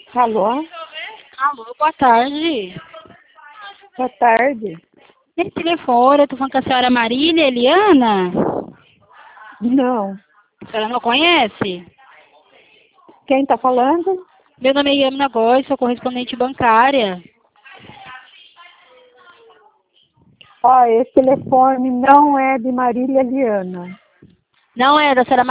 Alô? Alô, boa tarde. Boa tarde. Esse telefone, eu tô falando com a senhora Marília Eliana. Não. A senhora não conhece? Quem está falando? Meu nome é Yamina Góes, sou correspondente bancária. Ó, esse telefone não é de Marília Eliana. Não é da senhora